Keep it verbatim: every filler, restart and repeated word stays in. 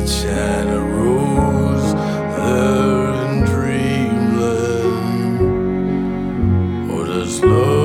beach and a rose there in dreamland. Or does love